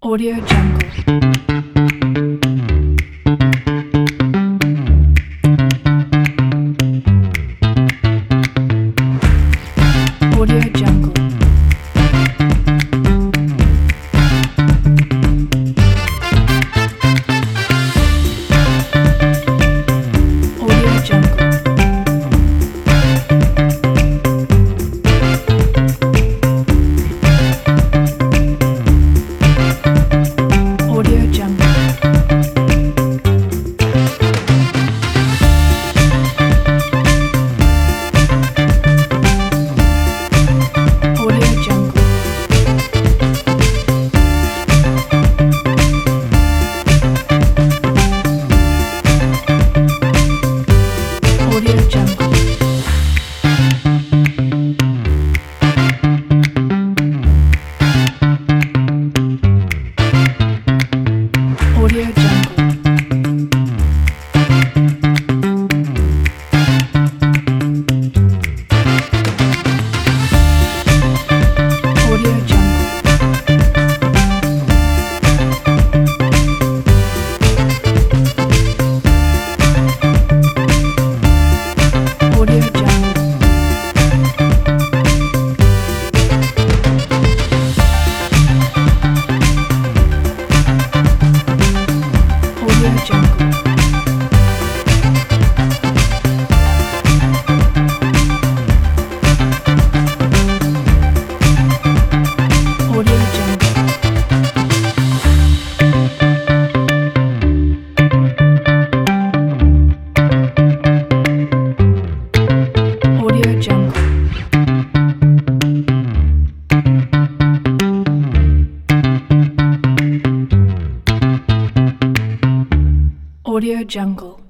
Audio Jungle. Audio Jungle. Audio Jungle. Audio Jungle. Audio Jungle. Audio Jungle. Audio Jungle. Audio Jungle. Audio Jungle. Audio Jungle. Audio Jungle. Audio Jungle. Audio Jungle.